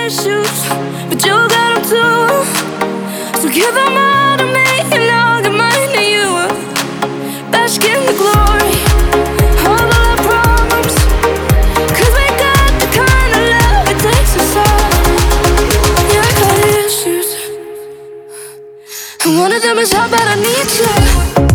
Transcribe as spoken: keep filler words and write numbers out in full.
issues, but you got them too. So give them all to me and I'll give mine to you. Bask in the glory of all our problems, 'cause we got the kind of love it takes us all. Yeah, I got issues, and one of them is how bad I need you.